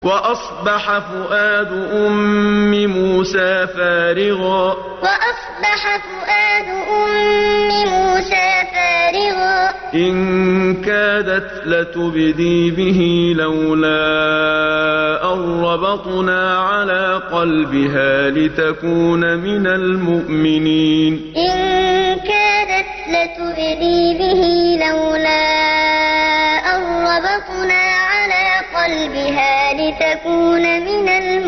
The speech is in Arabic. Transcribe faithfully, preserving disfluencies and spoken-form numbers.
وأصبح فؤاد أم موسى فارغا وأصبح فؤاد أم موسى فارغا إن كادت لتبدي به لولا أن ربطنا على قلبها لتكون من المؤمنين إن كادت لتبدي به لولا أن ربطنا على قلبها لتكون من المؤمنين